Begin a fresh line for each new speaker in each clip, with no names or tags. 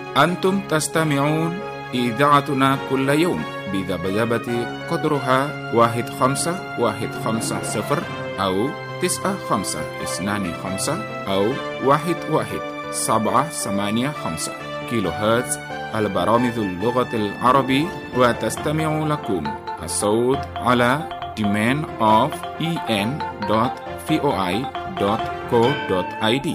أنتم تستمعون إذاعتنا كل يوم بذبذبة قدرها 1510 أو 9525 أو 11785 كيلو هرتز البرامج اللغة العربية. وتستمع لكم الصوت على domain of en.voi.co.id.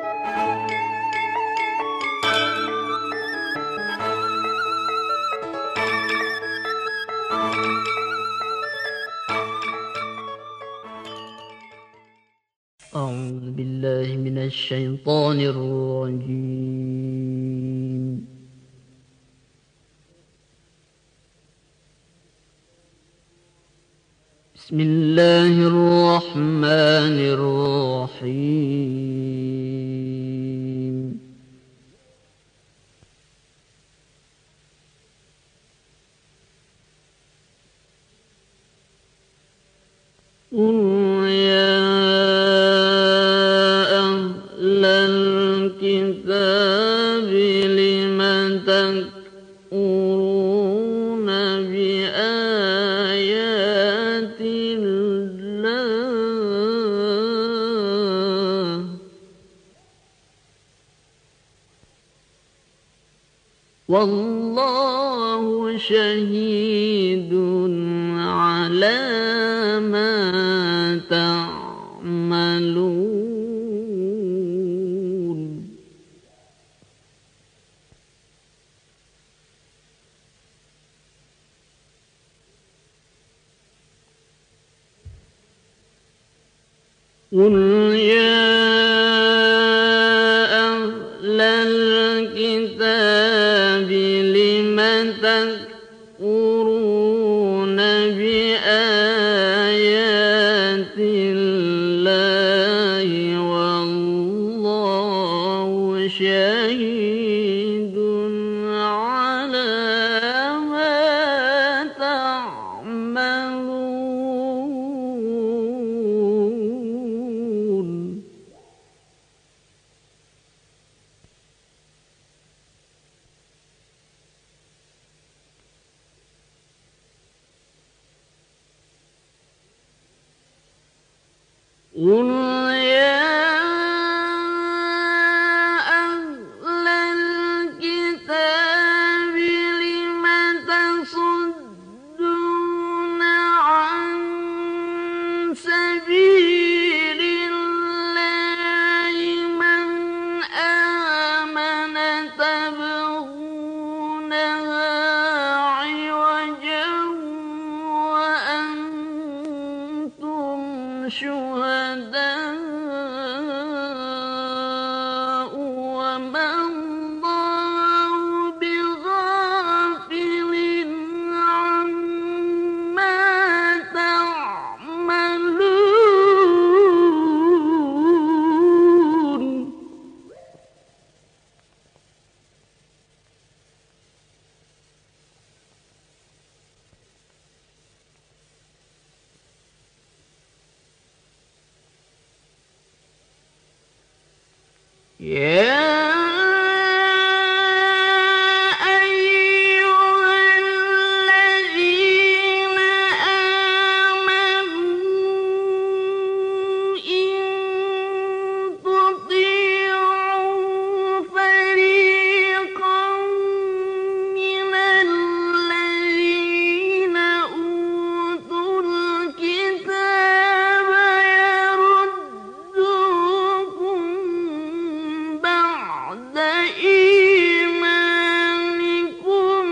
أعوذ بالله من الشيطان الرجيم. بسم الله الرحمن الرحيم. قل يا أهل الكتاب لم تكفرون بآيات الله والله شهيد على ما تعملون. قل يا أهل الكتاب لم تكفرون بآيات الله والله شهيد على ما تعملون. قل يا أهل الكتاب لم تصدون عن سبيل الله من آمن تبغونها عوجا وأنتم شهداء وما الله بغافل عما تعملون. يا أيها الذين آمنوا إن تطيعوا فريقا من الذين أوتوا الكتاب يردوكم بعد إيمانكم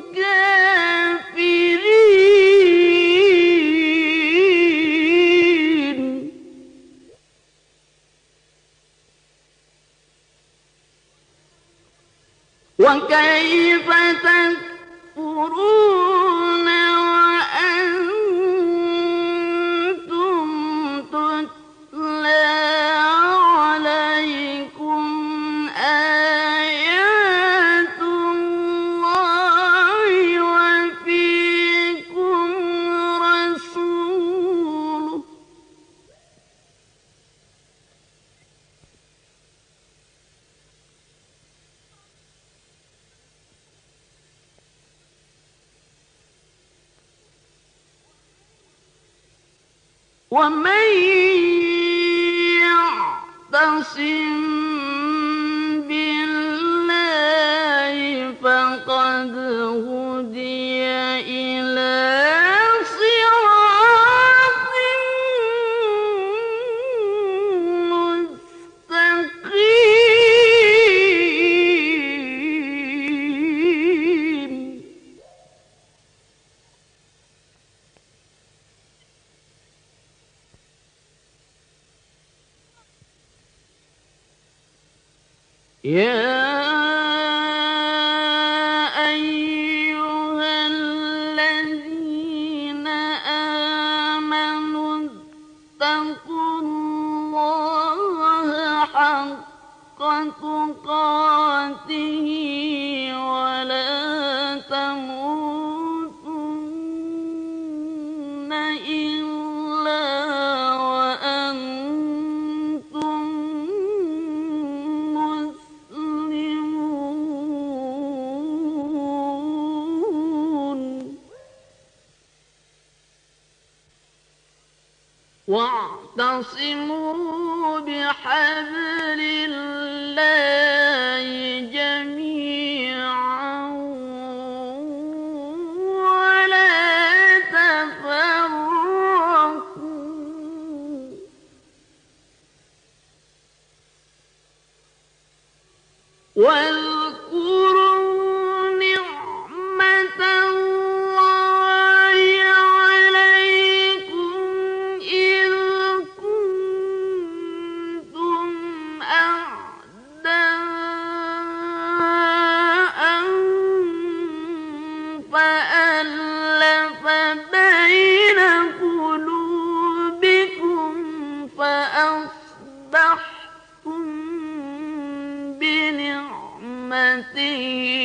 كافرين. وكيف تكفرون وأنتم تتلى عليكم آيات الله وفيكم رسوله ومن يعتصم بالله فقد هدي إلى صراط مستقيم. يا أيها الذين آمنوا اتقوا الله حق تقاته ولا تموتن إلا وأنتم مسلمون. واعتصموا بحبل الله جميعا ولا تفرقوا. واذكروا نعمة الله عليكم إذ كنتم أعداء فألف بين قلوبكم فأصبحتم بنعمته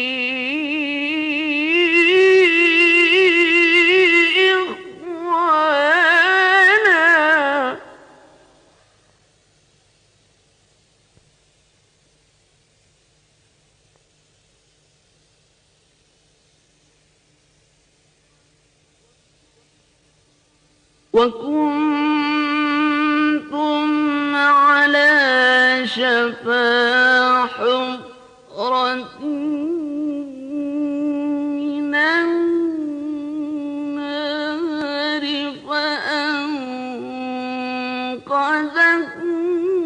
إخوانا. وكنتم على شفا حفرة من النار فأنقذكم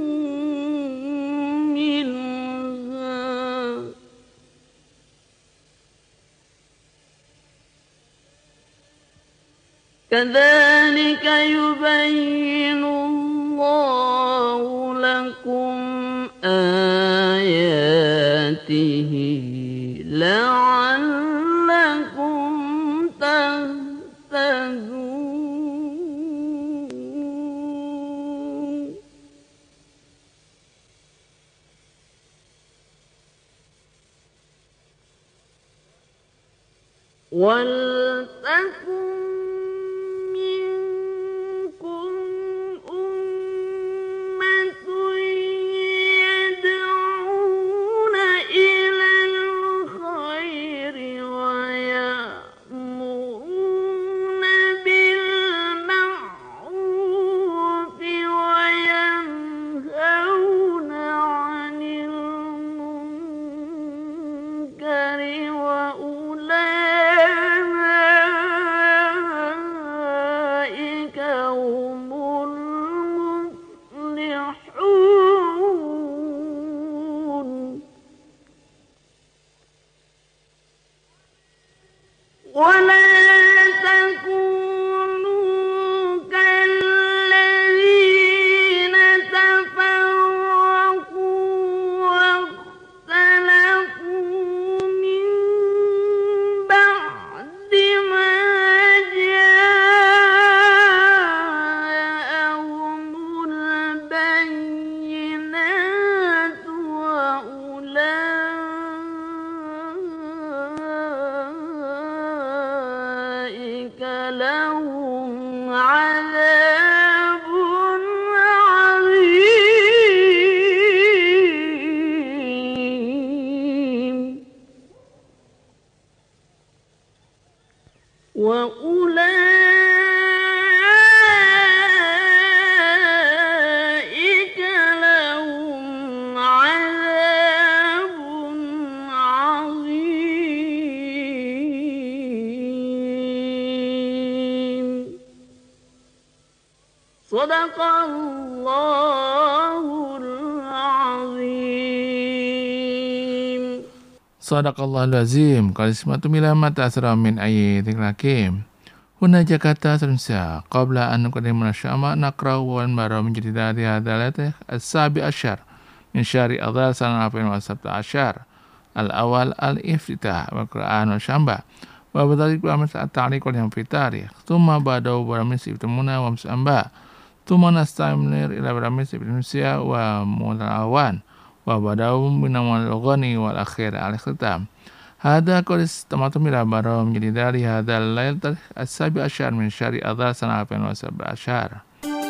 منها. كذلك يبين الله لكم آياته لعلكم تهتدون. ولتكن منكم أمة يدعون إلى الخير ويأمرون بالمعروف وينهون عن المنكر وأولئك Sadaqallahul azim.
Sadaqallahul azim. Kalimatu milamata asra min ayatil hakim. Huna Jakarta Indonesia. Qabla an nuqaddim al-syama naqra wal mara min jadidati hadalat as-sabi asyar min syari adhar sana 2017. Al-awal al-iftitah wa Quran wa syamba. Wa badzalik wa mas at-ta'liq wal fi tarikh. Thumma badau baramis ibtamuna wa musamba. Thumma nastamir ila baramis Indonesia wa mulawan. Wa badau min al-ghani wal akhir al-khitam. هذا كل استمعتم إلى برام جديدة لهذا الليل السابع عشر من شهر أذار سنة 2017.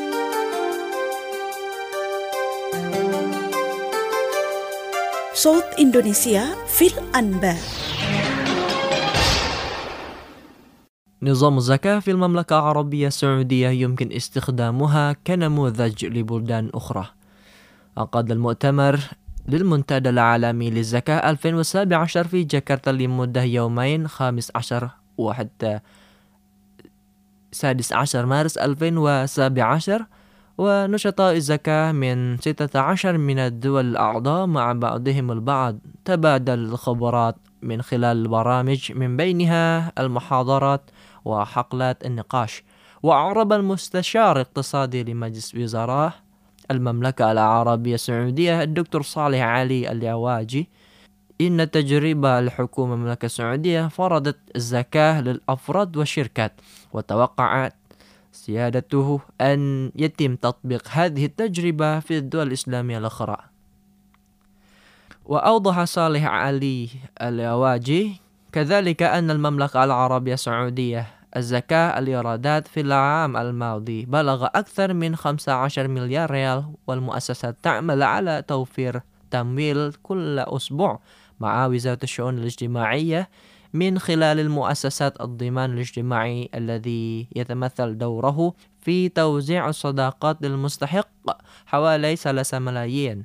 صوت إندونيسيا في الأنباء.
نظام الزكاة في المملكة العربية السعودية يمكن استخدامها كنموذج لبلدان أخرى. عقد المؤتمر للمنتدى العالمي للزكاة 2017 في جاكرتا لمدة يومين 15 وحتى 16 مارس 2017 ونشطاء الزكاة من 16 من الدول الأعضاء مع بعضهم البعض تبادل الخبرات من خلال البرامج من بينها المحاضرات وحقلات النقاش. وأعرب المستشار الاقتصادي لمجلس وزراء المملكة العربية السعودية الدكتور صالح علي العواجي إن تجربة الحكومة المملكة السعودية فرضت الزكاة للأفراد والشركات، وتوقعت سيادته أن يتم تطبيق هذه التجربة في الدول الإسلامية الأخرى. وأوضح صالح علي العواجي كذلك أن المملكة العربية السعودية الزكاة الإيرادات في العام الماضي بلغ أكثر من 15 مليار ريال، والمؤسسات تعمل على توفير تمويل كل أسبوع مع وزارة الشؤون الاجتماعية من خلال المؤسسات الضمان الاجتماعي الذي يتمثل دوره في توزيع الصداقات للمستحق حوالي 3 ملايين.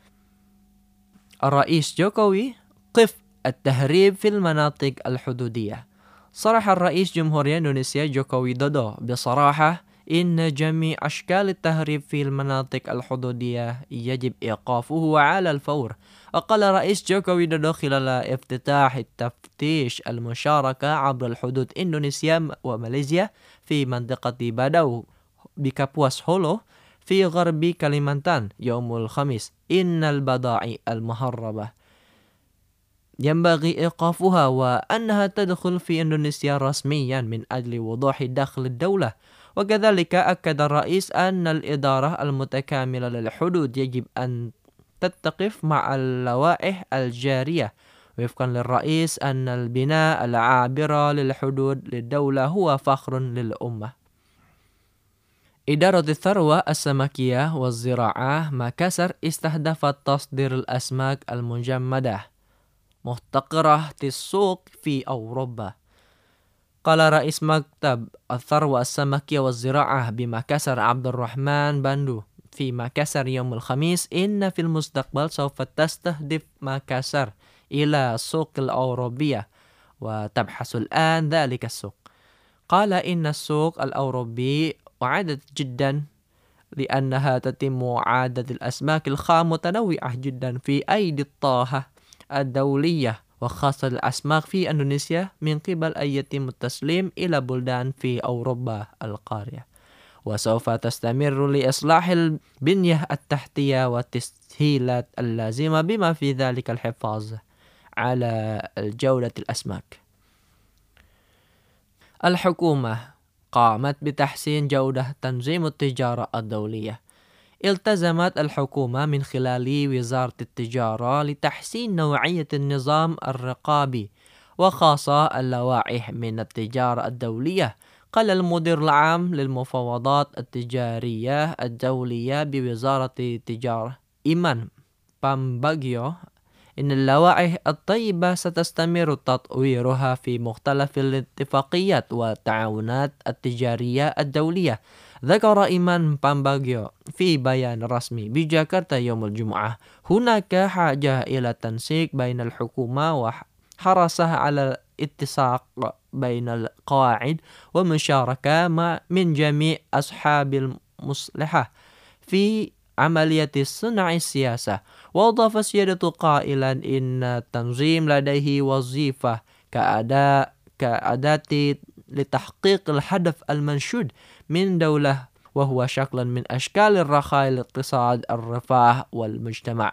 الرئيس جوكوي قف التهريب في المناطق الحدودية. صرح الرئيس جمهورية إندونيسيا جوكو ويدودو بصراحة إن جميع أشكال التهريب في المناطق الحدودية يجب إيقافه على الفور. وقال رئيس جوكو ويدودو خلال افتتاح التفتيش المشاركة عبر الحدود إندونيسيا وماليزيا في منطقة باداو بكابواس هولو في غرب كاليمانتان يوم الخميس إن البضائع المهربة ينبغي إيقافها وأنها تدخل في إندونيسيا رسميا من أجل وضوح دخل الدولة. وكذلك أكد الرئيس أن الإدارة المتكاملة للحدود يجب أن تتقف مع اللوائح الجارية. وفقا للرئيس أن البناء العابر للحدود للدولة هو فخر للأمة. إدارة الثروة السمكية والزراعة ماكاسر استهدفت تصدير الأسماك المجمدة محتقرة السوق في أوروبا. قال رئيس مكتب الثروة السمكية والزراعة بماكاسر عبد الرحمن باندو في ماكاسر يوم الخميس إن في المستقبل سوف تستهدف ماكاسر إلى السوق الأوروبية وتبحث الآن ذلك السوق. قال إن السوق الأوروبي وعدت جدا لأنها تتم عادة الأسماك الخام متنوعة جدا في أيدي الطاهة الدولية وخاصة الأسماك في إندونيسيا من قبل أن يتم التسليم إلى بلدان في أوروبا القارية. وسوف تستمر لإصلاح البنية التحتية والتسهيلات اللازمة بما في ذلك الحفاظ على جودة الأسماك. الحكومة قامت بتحسين جودة تنظيم التجارة الدولية. التزمت الحكومة من خلال وزارة التجارة لتحسين نوعية النظام الرقابي وخاصة اللوائح من التجارة الدولية. قال المدير العام للمفاوضات التجارية الدولية بوزارة التجارة إيمان بامباغيو إن اللوائح الطيبة ستستمر تطويرها في مختلف الاتفاقيات والتعاونات التجارية الدولية. ذكر إيمان بامباغيو في بيان رسمي بجاكرتا يوم الجمعة هناك حاجة إلى التنسيق بين الحكومة وحرصها على اتساق بين القواعد ومشاركة من جميع أصحاب مصلحة في عملية صنع السياسة. وأضاف السيادة قائلا إن التنظيم لديه وظيفة كأداة لتحقيق الهدف المنشود من دولة، وهو شكل من أشكال الرخاء، الاقتصاد، الرفاه والمجتمع.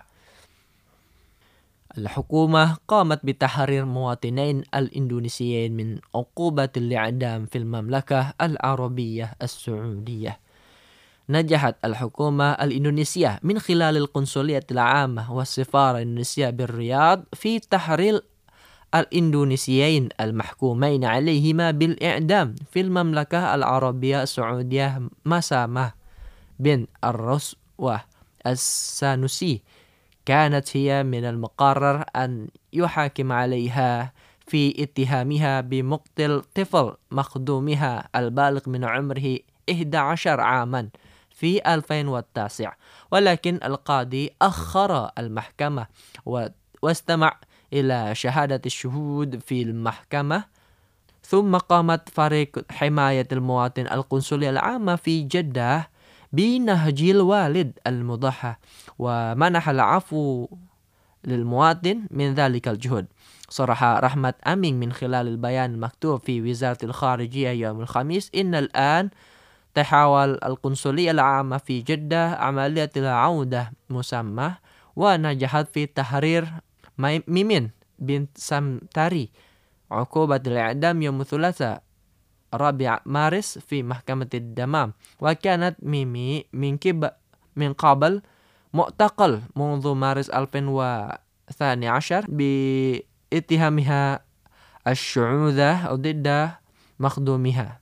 الحكومة قامت بتحرير مواطنين الإندونيسيين من عقوبة الإعدام في المملكة العربية السعودية. نجحت الحكومة الإندونيسية من خلال القنصلية العامة والسفارة الإندونيسية بالرياض في تحرير الإندونيسيين المحكومين عليهما بالإعدام في المملكة العربية السعودية مسامة بن الرسوة السانوسي. كانت هي من المقرر أن يحاكم عليها في اتهامها بمقتل طفل مخدومها البالغ من عمره 11 عاما في 2009، ولكن القاضي أخر المحكمة واستمع إلى شهادة الشهود في المحكمة. ثم قامت فريق حماية المواطن القنصلية العامة في جدة بنهج الوالد المضحى ومنح العفو للمواطن من ذلك الجهد. صرح رحمة أمين من خلال البيان المكتوب في وزارة الخارجية يوم الخميس إن الآن تحاول القنصلية العامة في جدة عملية العودة مسمى، ونجحت في تحرير ميمين بنت سمتاري عقوبة الإعدام يوم الثلاثاء 4 مارس في محكمة الدمام. وكانت ميمي من قبل معتقل منذ مارس 2012 باتهامها الشعوذة ضد مخدومها.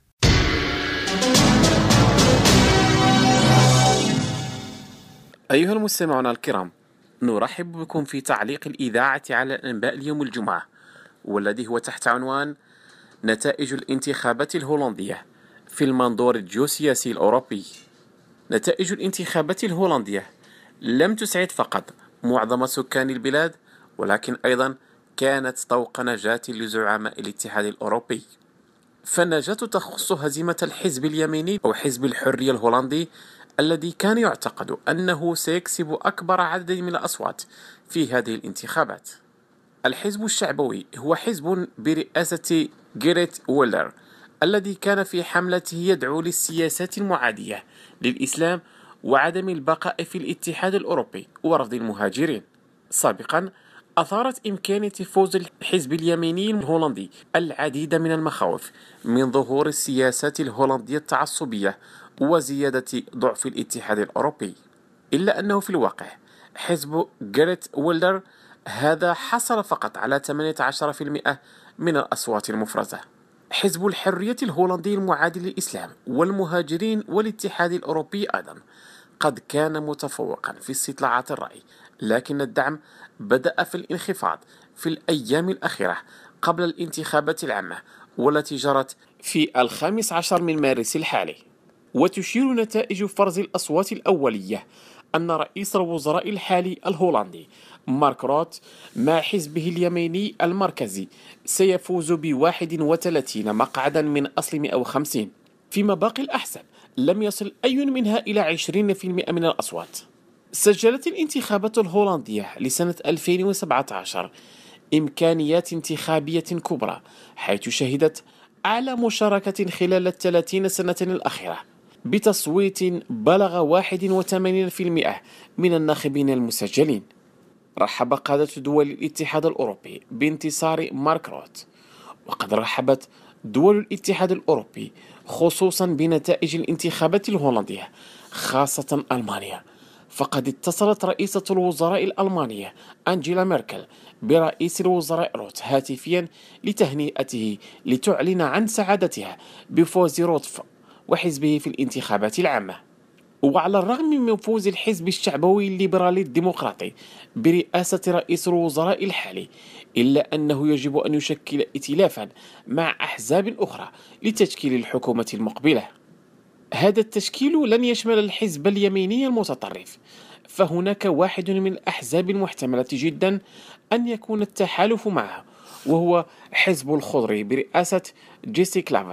أيها المستمعون الكرام، نرحب بكم في تعليق الإذاعة على الأنباء اليوم الجمعة، والذي هو تحت عنوان نتائج الانتخابات الهولندية في المنظور الجيوسياسي الأوروبي. نتائج الانتخابات الهولندية لم تسعد فقط معظم سكان البلاد، ولكن أيضا كانت طوق نجاة لزعماء الاتحاد الأوروبي. فالنجاة تخص هزيمة الحزب اليميني أو حزب الحرية الهولندي، الذي كان يعتقد أنه سيكسب أكبر عدد من الأصوات في هذه الانتخابات. الحزب الشعبوي هو حزب برئاسة جيرت ويلدر، الذي كان في حملته يدعو للسياسات المعادية للإسلام وعدم البقاء في الاتحاد الأوروبي ورفض المهاجرين. سابقا أثارت إمكانية فوز الحزب اليميني الهولندي العديد من المخاوف من ظهور السياسات الهولندية التعصبية وزيادة ضعف الاتحاد الأوروبي، إلا أنه في الواقع حزب جيرت ويلدر هذا حصل فقط على 18% من الأصوات المفرزة. حزب الحرية الهولندي المعادي للإسلام والمهاجرين والاتحاد الأوروبي أيضا قد كان متفوقا في استطلاعات الرأي، لكن الدعم بدأ في الانخفاض في الأيام الأخيرة قبل الانتخابات العامة والتي جرت في 15 من مارس الحالي. وتشير نتائج فرز الأصوات الأولية أن رئيس الوزراء الحالي الهولندي مارك روت مع حزبه اليميني المركزي سيفوز ب31 مقعدا من أصل 150، فيما باقي الأحزاب لم يصل أي منها إلى 20% من الأصوات. سجلت الانتخابات الهولندية لسنة 2017 إمكانيات انتخابية كبرى، حيث شهدت أعلى مشاركة خلال 30 سنة الأخيرة بتصويت بلغ 81% من الناخبين المسجلين. رحب قادة دول الاتحاد الأوروبي بانتصار مارك روت، وقد رحبت دول الاتحاد الأوروبي خصوصا بنتائج الانتخابات الهولندية، خاصة ألمانيا، فقد اتصلت رئيسة الوزراء الألمانية أنجيلا ميركل برئيس الوزراء روت هاتفيا لتهنئته لتعلن عن سعادتها بفوز روت وحزبه في الانتخابات العامة. وعلى الرغم من فوز الحزب الشعبوي الليبرالي الديمقراطي برئاسة رئيس الوزراء الحالي، إلا أنه يجب أن يشكل ائتلافا مع أحزاب أخرى لتشكيل الحكومة المقبلة. هذا التشكيل لن يشمل الحزب اليميني المتطرف، فهناك واحد من الأحزاب المحتملة جدا أن يكون التحالف معه، وهو حزب الخضر برئاسة جيسي كلافر،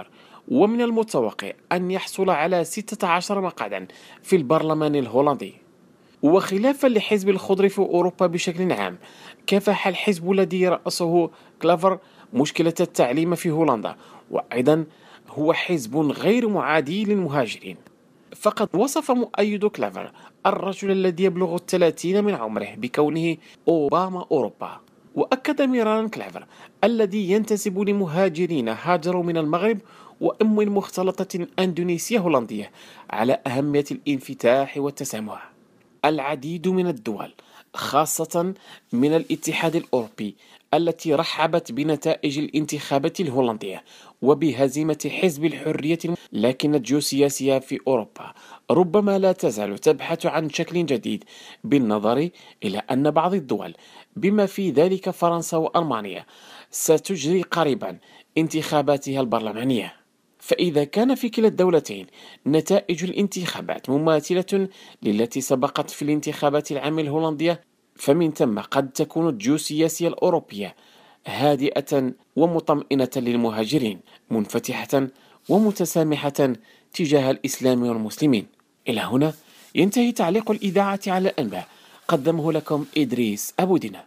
ومن المتوقع أن يحصل على 16 مقعدا في البرلمان الهولندي. وخلافا لحزب الخضر في أوروبا بشكل عام، كافح الحزب الذي يرأسه كلافر مشكلة التعليم في هولندا، وأيضا هو حزب غير معادي للمهاجرين. فقد وصف مؤيد كلافر الرجل الذي يبلغ 30 من عمره بكونه أوباما أوروبا. وأكد مرارا كلافر الذي ينتسب لمهاجرين هاجروا من المغرب وأم مختلطة أندونيسية هولندية على أهمية الانفتاح والتسامح. العديد من الدول خاصة من الاتحاد الأوروبي التي رحبت بنتائج الانتخابات الهولندية وبهزيمة حزب الحرية، لكن الجيوسياسية في أوروبا ربما لا تزال تبحث عن شكل جديد، بالنظر إلى أن بعض الدول بما في ذلك فرنسا وألمانيا ستجري قريبا انتخاباتها البرلمانية. فإذا كان في كلا الدولتين نتائج الانتخابات مماثلة للتي سبقت في الانتخابات العامة الهولندية، فمن ثم قد تكون الجيوسياسية الأوروبية هادئة ومطمئنة للمهاجرين، منفتحة ومتسامحة تجاه الإسلام والمسلمين. إلى هنا ينتهي تعليق الإذاعة على الأنباء، قدمه لكم إدريس أبو دينا.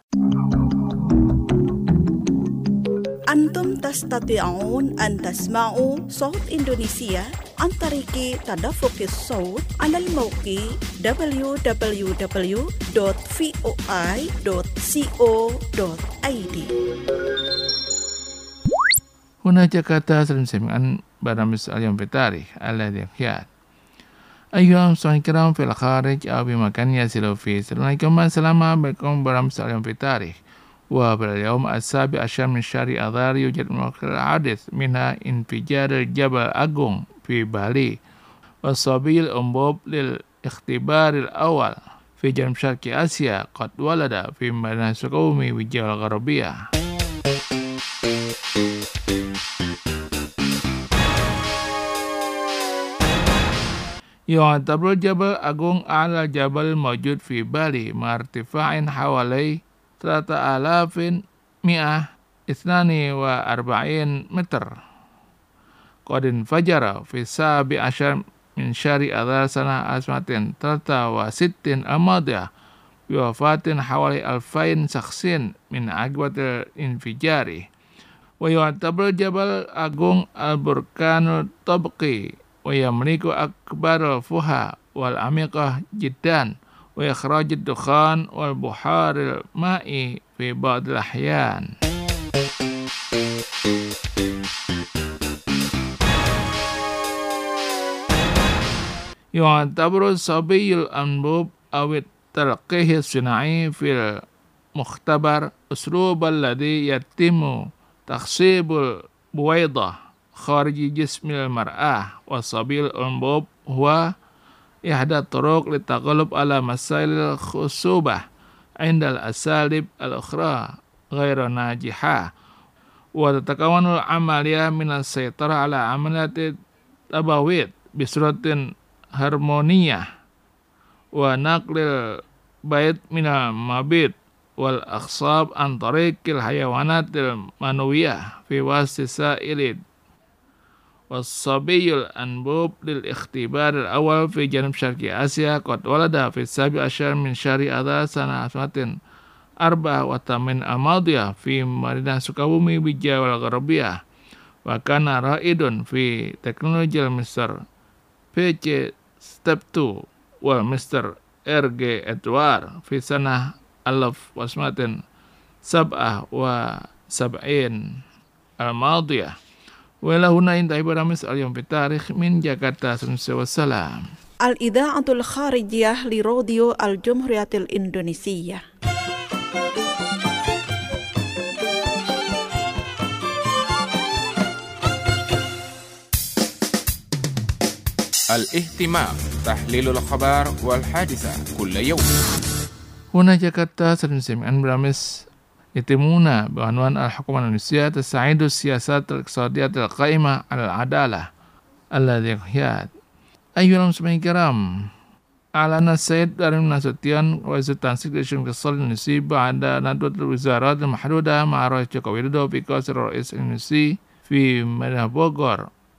أنتم تستطيعون أن تسمعوا صوت إندونيسيا عن طريق تدفق الصوت على الموقع www.voi.co.id.
هنا Jakarta sering semi'an برامج اليوم في التاريخ الذي يحيات. أيها المستمعين الكرام في الخارج أو بمكان يصلوا فيه، Assalamualaikum warahmatullahi برامج اليوم في التاريخ. وباليوم 17 من شهر آذار يوجد حادث منها انفجار جبل أغون في بالي، والصبي الأنبوب للاختبار الأول في جنوب شرق آسيا قد ولد في مدينة سوكومي بالجبل الغربية. يعتبر جبل أغون أعلى جبل موجود في بالي مع ارتفاع حوالي 3142 متر. قد انفجر في 17 من شهر آذار سنة 1963 الماضية بوفاة حوالي 2000 شخص من عقبة الانفجار. ويعتبر جبل أغون البركان الطبقي، ويملك أكبر الفوهة والعميقة جدا، وإخراج الدخان والبحار المائي في بعض الأحيان. يعتبر الصبي الأنبوب أو التلقيح الصناعي في المختبر أسلوب الذي يتم تخصيب البويضة خارج جسم المرأة، والصبي الأنبوب هو إحدى الطرق للتغلب على مسائل الخصوبة عند الأساليب الأخرى غير ناجحة. وتتكون العملية من السيطرة على عملية التبويض بصورة هرمونية، ونقل البيض من المبيض والأخصاب عن طريق الحيوانات المنوية في وسط سائل. والصبي الأنبوب للاختبار الأول في جنوب شرق آسيا قد ولد في 17 من شهر آذار سنة 1984 الماضية في مدينة سوكومي بالجبل الغربية، وكان رائد في تكنولوجيا المستر بيتش ستيب 2 والمستر إرجي إدوار في سنة 1977 الماضية. وإلى هنا ينتهي برامج اليوم في التاريخ من جاكرتا. والسلام.
الإذاعة الخارجية لراديو الجمهورية الإندونيسية.
الاهتمام، تحليل الأخبار والحادثة كل يوم.
هنا جاكرتا سنسمعن برامج يتمون بعنوان الحكومة الإندونيسية تستعيد السياسات الاقتصادية القائمة على العدالة الذي يحيات. أيها المستمعين الكرام، أعلن السيد دارين نasution رئيس التنسيق للشؤون الاقتصادية الإندونيسي بعد ندوة الوزارات المحدودة مع رئيس جوكو ويدودو في قصر رئيس الإندونيسي في مدينة بوغور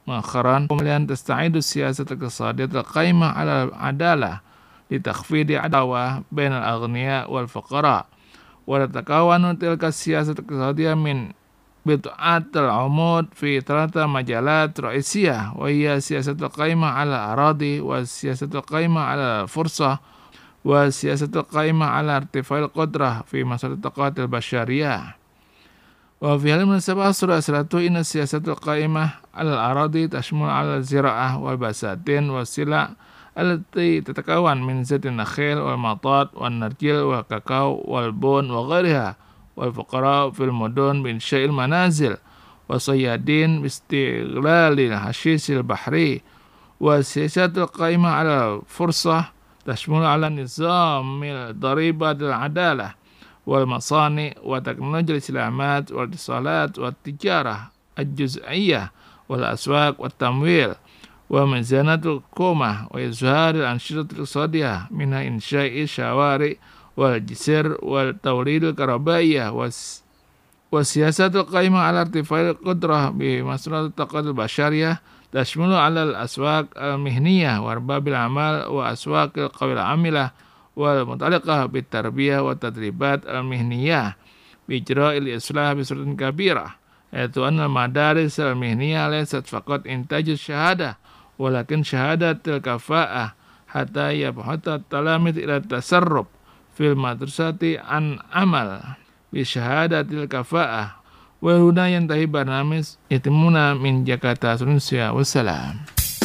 مؤخرا kemudian تستعيد السياسة الاقتصادية القائمة على العدالة لتخفيض عداوة بين الأغنياء والفقراء، وتتكون تلك السياسة الاقتصادية من بضعة العمود في 3 مجالات رئيسية، وهي السياسة القائمة على الأراضي، والسياسة القائمة على الفرصة، والسياسة القائمة على ارتفاع القدرة في مسار الطاقات البشرية. وفي هذه المناسبة أسرت إن السياسة القائمة على الأراضي تشمل على الزراعة والبساتين والسلع التي تتكون من زيت النخيل والمطاط والنرجيل والكاكاو والبن وغيرها، والفقراء في المدن بإنشاء المنازل، والصيادين باستغلال الحشيش البحري. والسياسات القائمة على الفرصة تشمل على نظام الضريبة العدالة والمصانع وتكنولوجيا الإسلامات والاتصالات والتجارة الجزئية والأسواق والتمويل وميزانية الحكومة وإظهار الأنشطة الاقتصادية منها إنشاء الشوارع والجسر والتوليد الكهربائية. والسياسات القائمة على ارتفاع القدرة بمسار الطاقات البشرية تشمل على الأسواق المهنية وأرباب الأعمال وأسواق القوى العاملة والمتعلقة بالتربية والتدريبات المهنية بإجراء الإصلاح بصورة كبيرة، حيث أن المدارس المهنية ليست فقط إنتاج الشهادة ولكن شهادة الكفاءة، حتى يبحث التلاميذ إلى التسرب في المدرسة عن عمل بشهادة الكفاءة. وهنا ينتهي برنامج يتمنا من جاكرتا إندونيسيا. والسلام.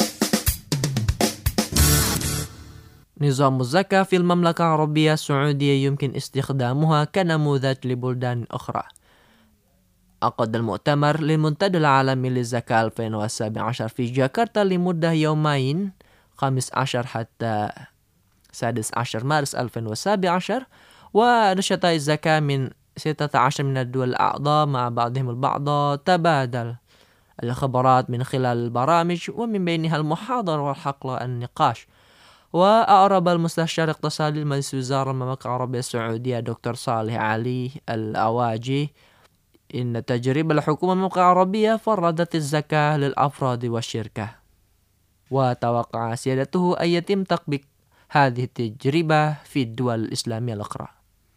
نظام الزكاة في المملكة العربية السعودية يمكن استخدامها كنموذج لبلدان أخرى. عقد المؤتمر للمنتدى العالمي للزكاة 2017 في جاكرتا لمدة يومين 15 حتى 16 مارس 2017، ونشط الزكاة من 16 من الدول الأعضاء مع بعضهم البعض تبادل الخبرات من خلال البرامج، ومن بينها المحاضرة والحقل النقاش. وأعرب المستشار الاقتصادي لمجلس وزراء المملكة العربية السعودية دكتور صالح علي الأواجي إن تجربة الحكومة المملكة العربية فرضت الزكاة للأفراد والشركة، وتوقع سيادته أن يتم تطبيق هذه التجربة في الدول الإسلامية الأخرى.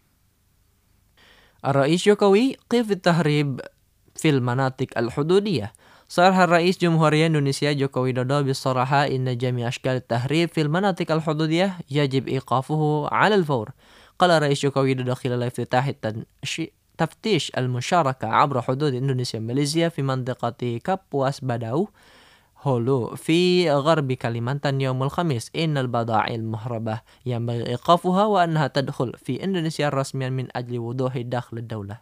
الرئيس جوكوي قف التهريب في المناطق الحدودية. صرح الرئيس جمهورية إندونيسيا جوكو ويدودو بالصراحة إن جميع أشكال التهريب في المناطق الحدودية يجب إيقافه على الفور. قال الرئيس جوكو ويدودو خلال افتتاح تفتيش المشاركة عبر حدود إندونيسيا وماليزيا في منطقة كابواس باداو هولو في غرب كاليمانتان يوم الخميس إن البضائع المهربة ينبغي إيقافها وأنها تدخل في إندونيسيا رسميا من أجل وضوح دخل الدولة.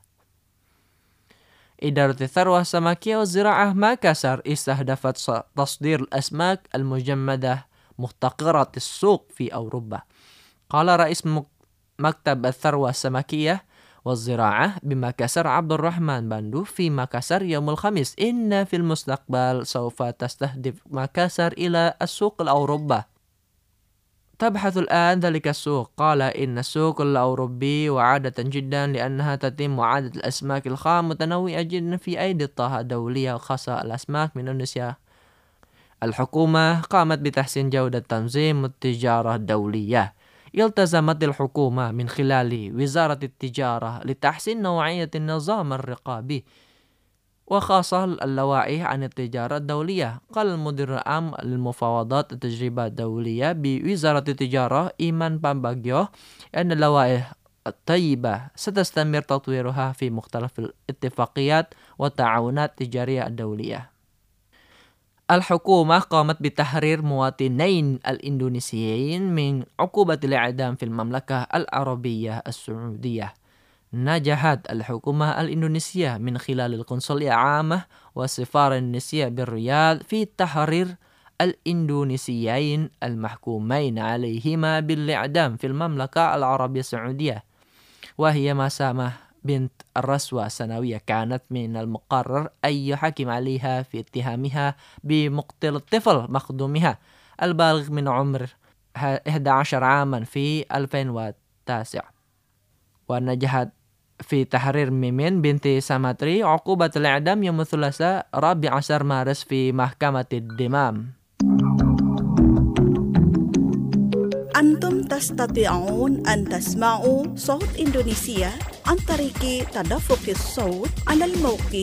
إدارة الثروة السمكية والزراعة ماكسر استهدفت تصدير الأسماك المجمدة محتقرة السوق في أوروبا. قال رئيس مكتب الثروة السمكية والزراعة بماكسر عبد الرحمن باندو في ماكسر يوم الخميس إن في المستقبل سوف تستهدف ماكسر إلى السوق الأوروبي. تبحث الآن ذلك السوق. قال إن السوق الأوروبي وعادة جدا لأنها تتم معادلة الأسماك الخام متنوعة جدا في أيدي الطاقة دولية خاصة الأسماك من إندونيسيا. الحكومة قامت بتحسين جودة تنظيم التجارة الدولية. التزمت الحكومة من خلال وزارة التجارة لتحسين نوعية النظام الرقابي وخاصة اللوائح عن التجارة الدولية. قال المدير العام للمفاوضات التجربة الدولية بوزارة التجارة إيمان بامباجيو أن اللوائح الطيبة ستستمر تطويرها في مختلف الاتفاقيات والتعاونات التجارية الدولية. الحكومة قامت بتحرير مواطنين الإندونيسيين من عقوبة الإعدام في المملكة العربية السعودية. نجحت الحكومة الإندونيسية من خلال القنصلية العامة والسفارة الإندونيسية بالرياض في تحرير الإندونيسيين المحكومين عليهما بالإعدام في المملكة العربية السعودية، وهي مسامة بنت الرسوة سنوية. كانت من المقرر أن يحكم عليها في اتهامها بمقتل الطفل مخدومها البالغ من عمر 11 عاما في 2009. ونجحت في تحرير ميمين بنت ساماتري عقوبة الإعدام يوم الثلاثاء 14 مارس في محكمة الدمام.
أنتم تستطيعون أن تسمعوا صوت إندونيسيا عن طريق تدفق الصوت على الموقع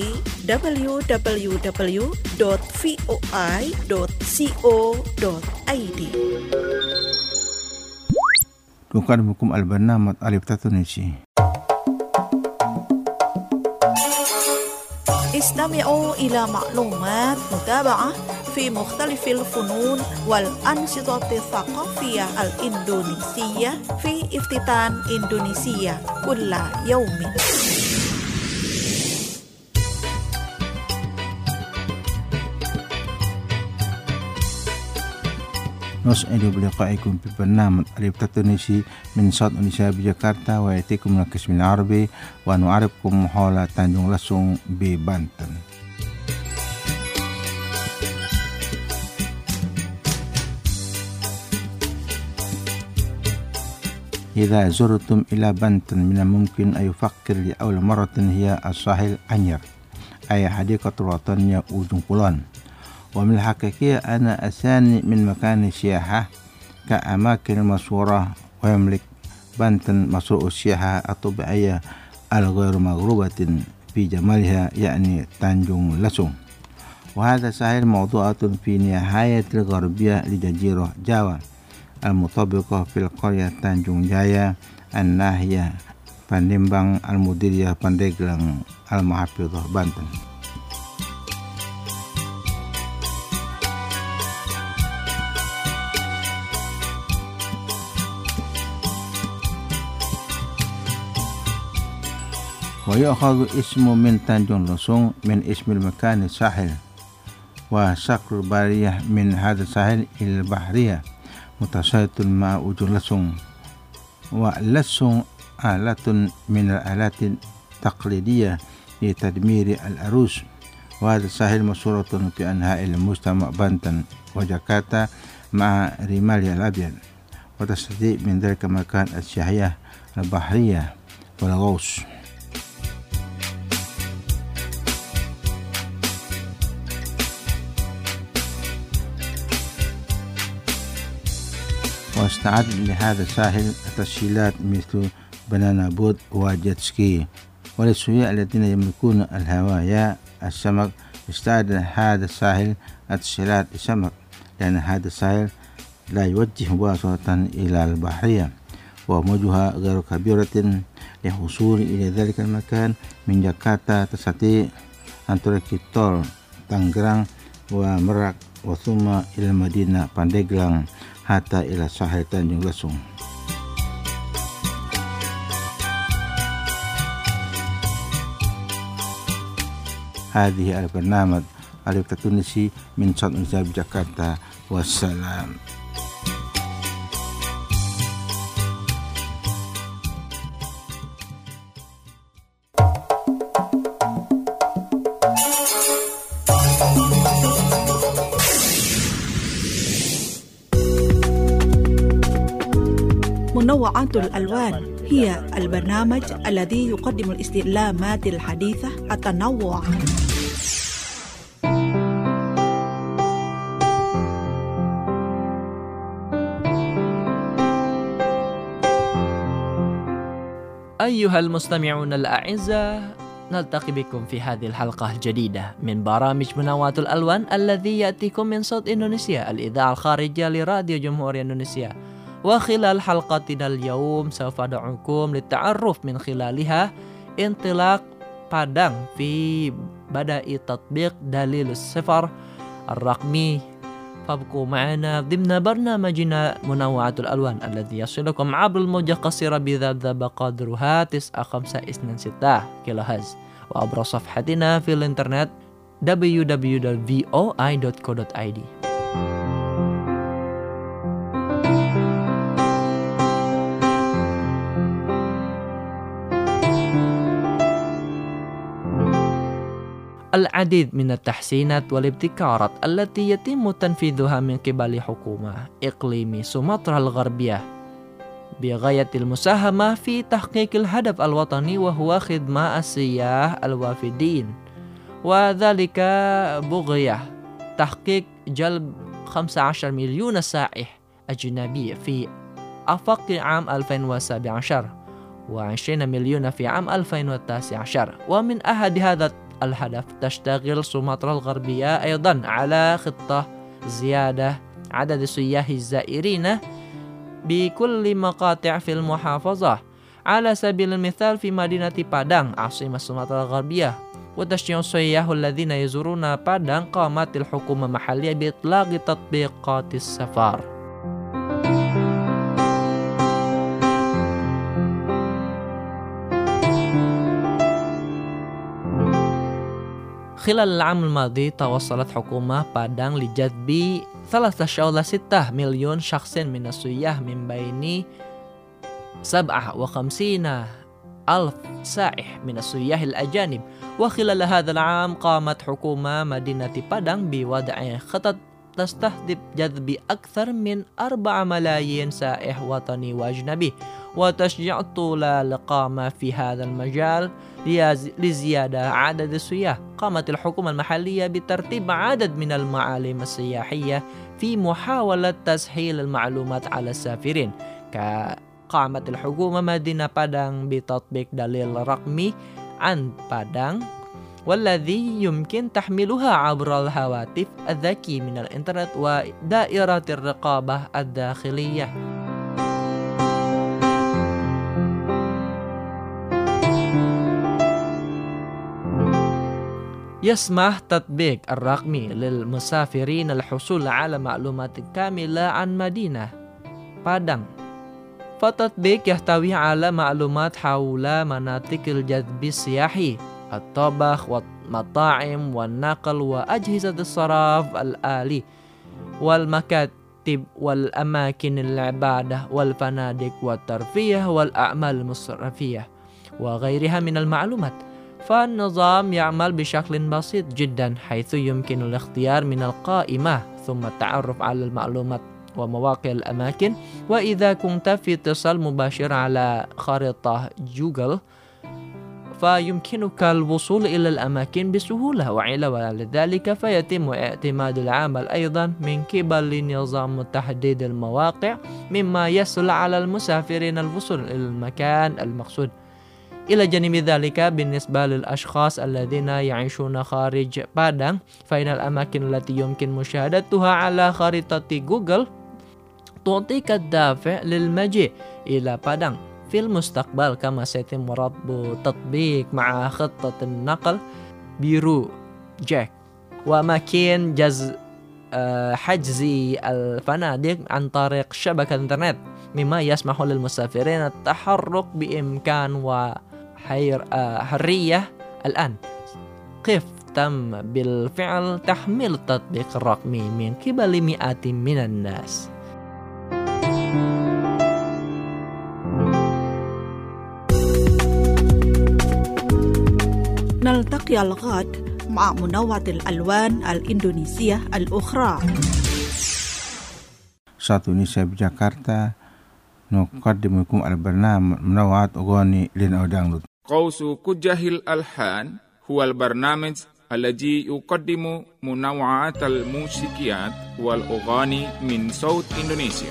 www.voi.co.id.
نقدمكم البرنامج التونسي.
استمعوا إلى معلومات متابعة في مختلف الفنون والأنشطة الثقافية الإندونيسية في افتتان إندونيسيا كل يوم.
نسعد بلقائكم في برنامج التونسي من صوت إندونيسيا بجاkarta ويأتيكم من القسم العربي ونعرفكم حول تانجون لسون ببانتن. إذا زرتم إلى بانتن من الممكن أن يفكر لأول مرة هي الساحل أنير أي حديقة الوطنية أوجون كولون. ومن الحقيقة أن أثاني من مكان السياحة كأماكن مشهورة ويملك بانتن مشروع السياحة الطبيعية الغير مغروبة في جمالها يعني تانجون لسون. وهذا ساحل موضوعة في نهاية الغربية لجزيرة جاوا المطابقة في القرية تانجون جايا الناحية Palembang Almudiriyah Pandeglang Al-Mahafidhah Banten. ويأخذ اسمه من تانجون لسون من اسم المكان الساحل وشكل البرية من هذا الساحل إلى البحرية متساوية مع وجه لسون. ولسون آلة من الآلات التقليدية لتدمير العروس. وهذا الساحل مشهورة في أنحاء المجتمع بانتن وجاكرتا مع رمالها الأبيض وتستطيع من ذلك مكان السياحية البحرية والغوص. واستعد لهذا الساحل تسهيلات مثل بنانا بوت وجيت سكي. وللسياح الذين يملكون الهوايا السمك استعد هذا الساحل تسهيلات السمك لأن هذا الساحل لا يوجه مباشرة إلى البحرية وموجها غير كبيرة. للوصول إلى ذلك المكان من جاكرتا تستطيع أن تركب تول تانجرang ومراك وثم إلى المدينة باندeglang حتى إلى ساحل تانجون لسون. هذه البرنامج التونسي من صوت إندونيسيا بجاكرتا والسلام.
منوعات الألوان هي البرنامج الذي يقدم الاستعلامات الحديثة التنوع.
أيها المستمعون الأعزاء، نلتقي بكم في هذه الحلقة الجديدة من برامج منوعات الألوان الذي يأتيكم من صوت إندونيسيا الإذاعة الخارجية لراديو جمهورية إندونيسيا. وخلال حلقتنا اليوم سوف أدعوكم للتعرف من خلالها انطلاق Padang في بدء تطبيق دليل السفر الرقمي. فابقوا معنا ضمن برنامجنا منوعات الألوان الذي يصلكم عبر الموجة القصيرة بذبذب قدرها 9526 كيلوهرتز وعبر صفحتنا في الإنترنت www.voi.co.id. العديد من التحسينات والابتكارات التي يتم تنفيذها من قبل حكومة إقليم سومطرة الغربية بغاية المساهمة في تحقيق الهدف الوطني وهو خدمة السياح الوافدين، وذلك بغية تحقيق جلب 15 مليون سائح أجنبي في آفاق عام 2017 و20 مليون في عام 2019. ومن أحد هذا الهدف تشتغل سومطرة الغربية أيضا على خطة زيادة عدد السياح الزائرين بكل مقاطع في المحافظة، على سبيل المثال في مدينة بادang عاصمة سومطرة الغربية. وتشجيع السياح الذين يزورون بادang قامت الحكومة المحلية بإطلاق تطبيقات السفر. خلال العام الماضي توصلت حكومة بادang لجذب 3.6 مليون شخص من السياح، من بين 57,000 سائح من السياح الأجانب. وخلال هذا العام قامت حكومة مدينة بادang بوضع خطط تستهدف جذب أكثر من 4 ملايين سائح وطني وأجنبي، وتشجيع طول الإقامة في هذا المجال لزيادة عدد السياح. قامت الحكومة المحلية بترتيب عدد من المعالم السياحية في محاولة تسهيل المعلومات على السافرين. قامت الحكومة مدينة بادang بتطبيق دليل رقمي عن بادang، والذي يمكن تحميلها عبر الهواتف الذكي من الإنترنت ودائرة الرقابة الداخلية. يسمح تطبيق الرقمي للمسافرين الحصول على معلومات كاملة عن مدينة بادang. فالتطبيق يحتوي على معلومات حول مناطق الجذب السياحي، الطبخ والمطاعم والنقل وأجهزة الصراف الآلي والمكاتب والأماكن العبادة والفنادق والترفيه والأعمال المصرفية وغيرها من المعلومات. فالنظام يعمل بشكل بسيط جدا، حيث يمكن الاختيار من القائمة ثم التعرف على المعلومات ومواقع الأماكن. وإذا كنت في اتصال مباشر على خريطة جوجل فيمكنك الوصول إلى الأماكن بسهولة، وعلى ذلك فيتم اعتماد العمل أيضا من قبل نظام تحديد المواقع، مما يسهل على المسافرين الوصول إلى المكان المقصود. إلى جانب ذلك، بالنسبة للأشخاص الذين يعيشون خارج بادang، فإن الأماكن التي يمكن مشاهدتها على خريطة جوجل تعطيك الدافع للمجيء إلى بادang في المستقبل. كما سيتم ربط تطبيق مع خطة النقل بيرو جاك وأماكن حجز الفنادق عن طريق شبكة الإنترنت، مما يسمح للمسافرين التحرك بإمكان وحرية. الآن كيف تم بالفعل تحميل التطبيق الرقمي من قبل مئات من الناس.
نلتقي الغد مع منوعة الألوان الإندونيسية الأخرى.
Satu Indonesia Jakarta نقدم لكم البرنامج منوعات أغاني لنا دانلود.
قوس كجه الألحان هو البرنامج الذي يقدم منوعات الموسيقيات والأغاني من صوت إندونيسيا.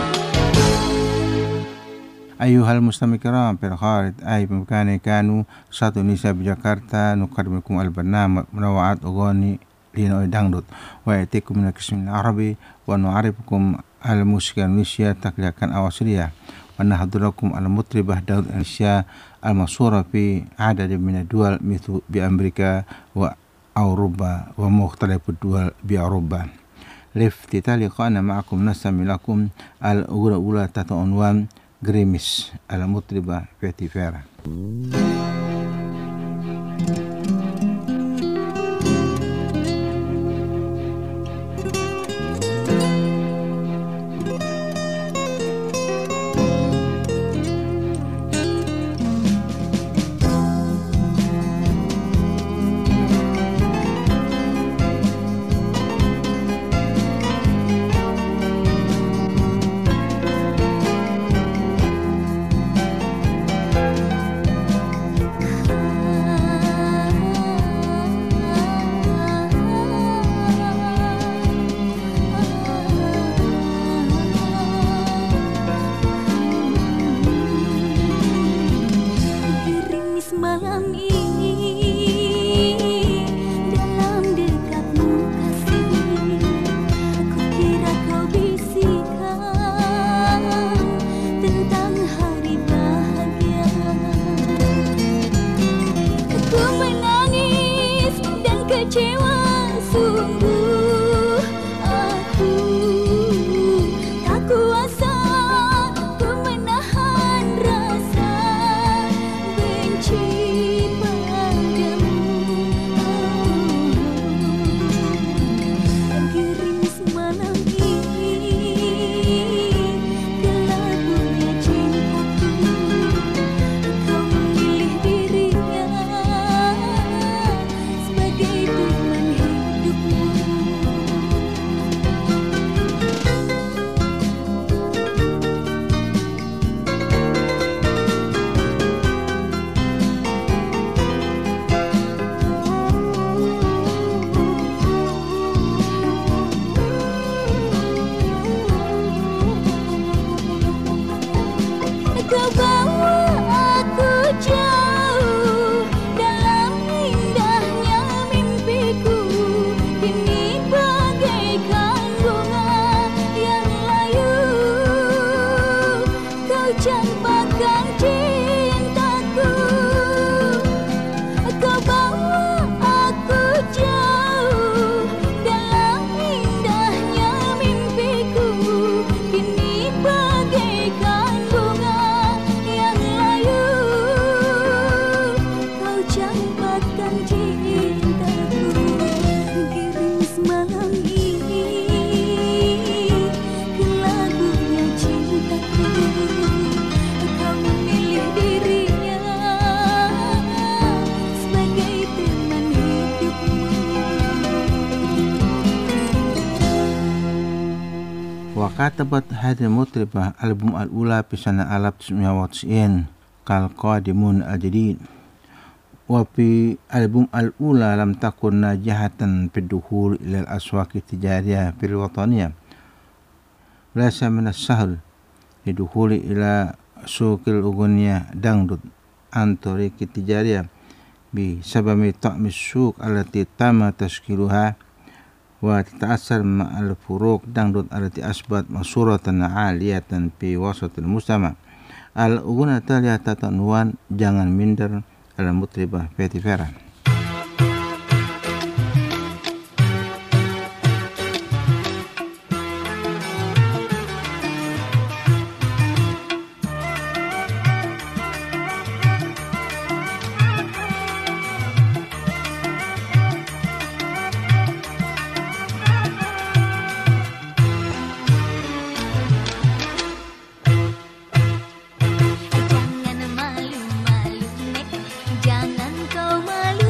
أيها المستمعين الكرام في الخارج أي بمكان كانوا satu Indonesia بجاكرتا نقدم لكم البرنامج منوعات أغاني لنا دانلود، ويأتيكم من القسم العربي ونعرفكم على الموسيقى الإندونيسية تقليدية أصلية، ونحضر لكم المطربة داود إندونيسيا المشهورة في عدد من الدول مثل بأمريكا وأوروبا ومختلف الدول بأوروبا. لافتتاح لقائنا معكم نستمع لكم الأولى تحت عنوان غريميس المطربة فيتي فيرا. وكتبت هذه المطربة ألبوم الأولى في سنة 1990 كالقادمون الجديد. وفي ألبوم الأولى لم تكن ناجحة في الدخول إلى الأسواق التجارية في الوطنية. ليس من السهل الدخول إلى سوق الأغنية دangdut عن طريق التجارية بسبب طعم السوق التي تم تشكيلها وتتأثر مع الفروق dangdut التي أصبحت مشهورة عالية في وسط المجتمع. الأغنية التالية تحت عنوان Jangan Minder المطربة Betty Vera.
Jangan malu-malu nek, jangan kau malu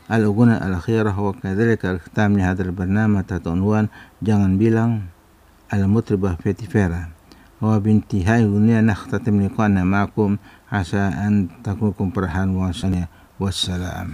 الأغنية الأخيرة وكذلك الختام لهذا البرنامج تحت عنوان Jangan Bilang المطربة فيتي فيرا. وبانتهاء الأغنية نختتم لقاءنا معكم عسى أن تكونكم فرحان وسنة والسلام.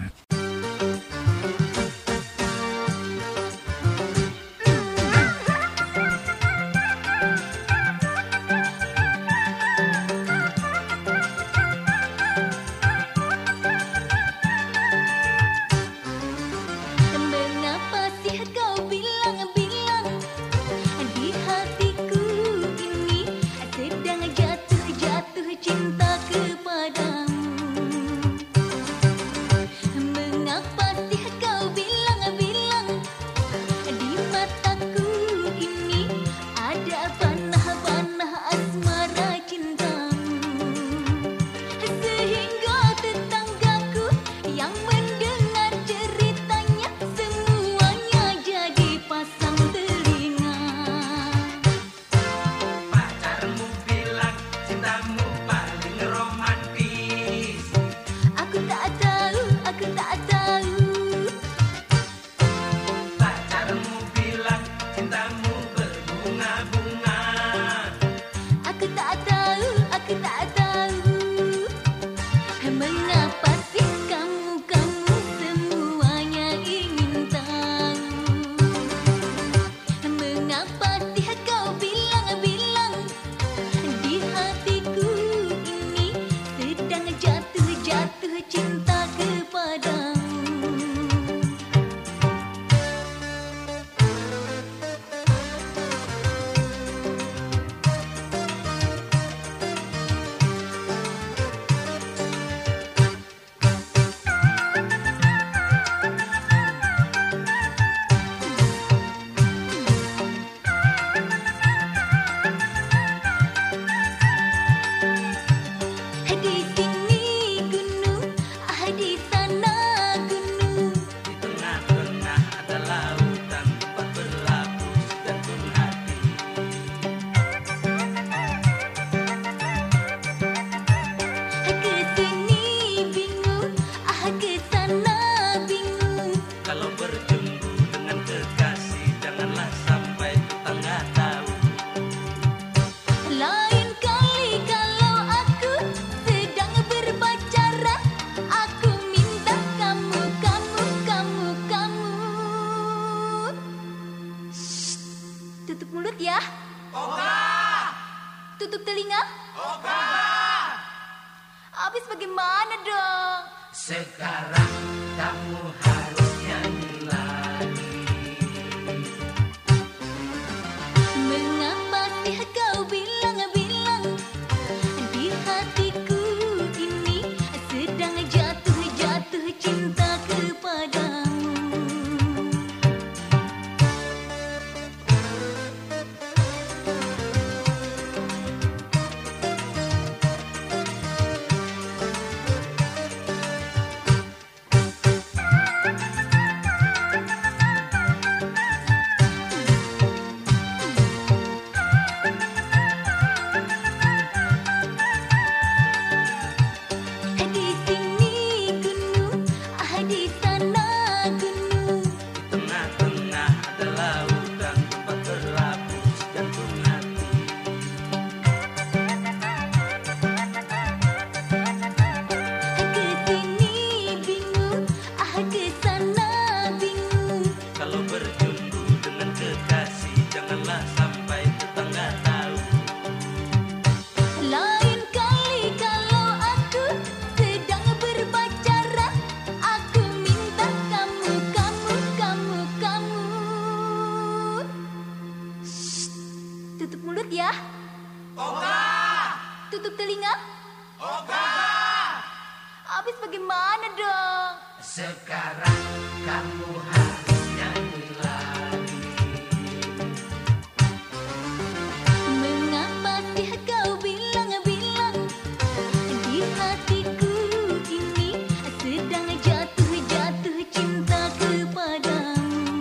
Tutup telinga? Habis bagaimana dong?
Sekarang kamu harus nyanyi lagi.
Mengapa sih kau bilang-bilang di hatiku ini sedang jatuh-jatuh cinta kepadamu? Tutup mulut ya.
Oga!
Tutup telinga.
Oga!
Habis bagaimana dong?
Sekarang kamu harus nyanyi lagi.
Mengapa sih kau bilang-bilang di hatiku ini sedang jatuh-jatuh cinta kepadamu?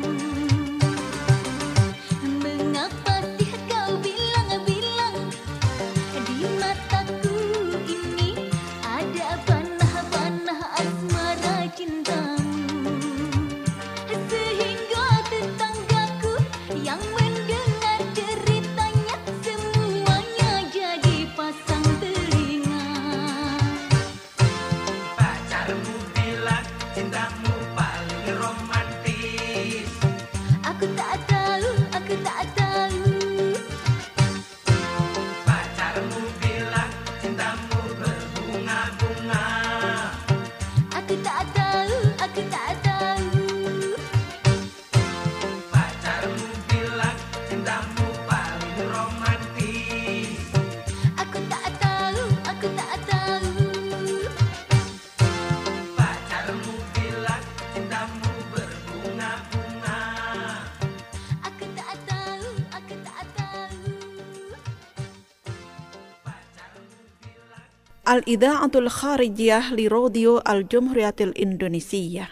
Mengapa sih kau bilang-bilang di mataku ini ada panah-panah asmara cintamu?
الإذاعة الخارجية لراديو الجمهورية الإندونيسية.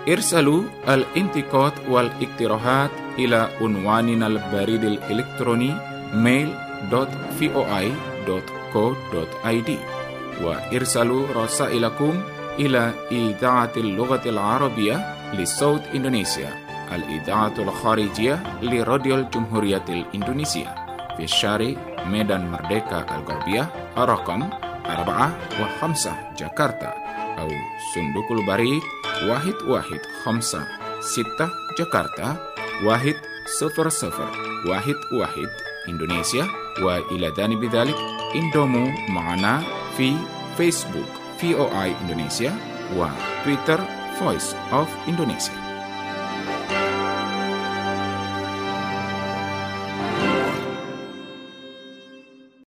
ارسلوا الانتقاد والاقتراحات إلى عنواننا البريد الإلكتروني mail.voi.co.id وارسلوا رسائلكم إلى إذاعة اللغة العربية لصوت إندونيسيا الإذاعة الخارجية لراديو الجمهورية الإندونيسية في الشارع ميدان مردeka الغربية رقم 4 و5 جاكرتا أو صندوق البريد 1156 جاكرتا 10011 إندونيسيا. وإلى جانب ذلك انضموا معنا في فيسبوك VOA Indonesia وتويتر Voice of Indonesia.